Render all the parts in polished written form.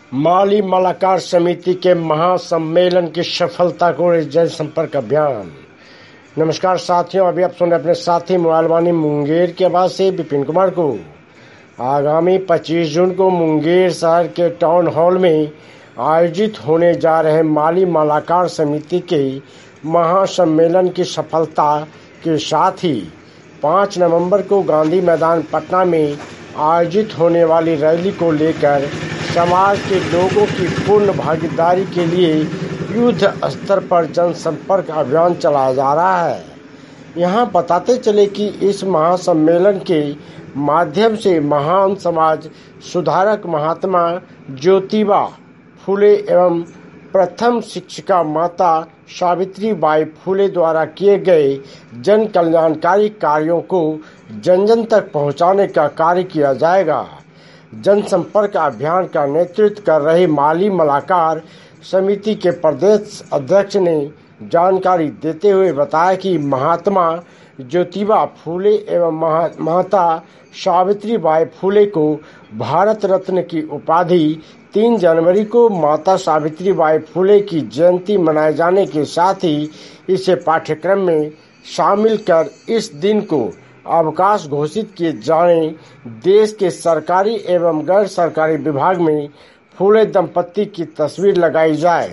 माली मलाकार समिति के महासम्मेलन की सफलता को जनसंपर्क अभियान। नमस्कार साथियों, अभी आप सुन रहे अपने साथी मोबाइल वाणी मुंगेर की आवाज से विपिन कुमार को। आगामी 25 जून को मुंगेर शहर के टाउन हॉल में आयोजित होने जा रहे माली मलाकार समिति के महासम्मेलन की सफलता के साथ ही 5 नवंबर को गांधी मैदान पटना में आयोजित होने वाली रैली को लेकर समाज के लोगों की पूर्ण भागीदारी के लिए युद्ध स्तर पर जनसंपर्क अभियान चलाया जा रहा है। यहाँ बताते चले कि इस महासम्मेलन के माध्यम से महान समाज सुधारक महात्मा ज्योतिबा फुले एवं प्रथम शिक्षिका माता सावित्री बाई फुले द्वारा किए गए जन कल्याणकारी कार्यों को जन जन तक पहुंचाने का कार्य किया जाएगा। जनसंपर्क अभियान का नेतृत्व कर रहे माली मलाकार समिति के प्रदेश अध्यक्ष ने जानकारी देते हुए बताया कि महात्मा ज्योतिबा फुले एवं माता सावित्री बाई फुले को भारत रत्न की उपाधि 3 जनवरी को माता सावित्री बाई फुले की जयंती मनाए जाने के साथ ही इसे पाठ्यक्रम में शामिल कर इस दिन को अवकाश घोषित किए जाने देश के सरकारी एवं गैर सरकारी विभाग में फुले दंपत्ति की तस्वीर लगाई जाए।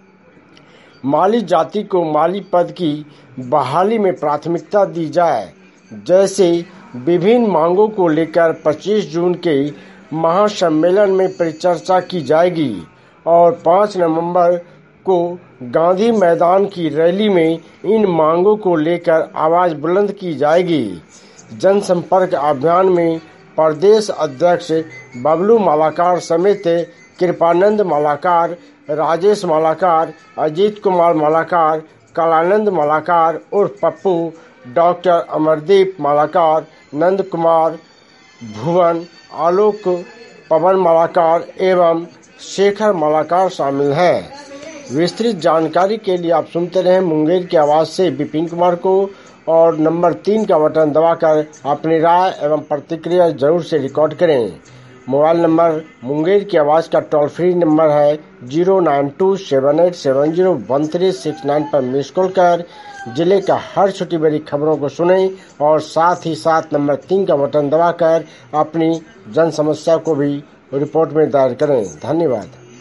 माली जाति को माली पद की बहाली में प्राथमिकता दी जाए। जैसे विभिन्न मांगों को लेकर 25 जून के महासम्मेलन में परिचर्चा की जाएगी और 5 नवंबर को गांधी मैदान की रैली में इन मांगों को लेकर आवाज बुलंद की जाएगी। जनसंपर्क अभियान में प्रदेश अध्यक्ष बबलू मलाकार समेत कृपानंद मलाकार, राजेश मलाकार, अजीत कुमार मलाकार, कलानंद मलाकार उर्फ पप्पू, डॉक्टर अमरदीप मलाकार, नंद कुमार, भुवन, आलोक, पवन मलाकार एवं शेखर मलाकार शामिल हैं। विस्तृत जानकारी के लिए आप सुनते रहें मुंगेर की आवाज से विपिन कुमार को और नंबर 3 का बटन दबाकर अपनी राय एवं प्रतिक्रिया जरूर से रिकॉर्ड करें। मोबाइल नंबर मुंगेर की आवाज का टोल फ्री नंबर है 09278701369 पर मिस कॉल कर जिले का हर छोटी बड़ी खबरों को सुनें और साथ ही साथ नंबर 3 का बटन दबाकर अपनी जन समस्या को भी रिपोर्ट में दायर करें। धन्यवाद।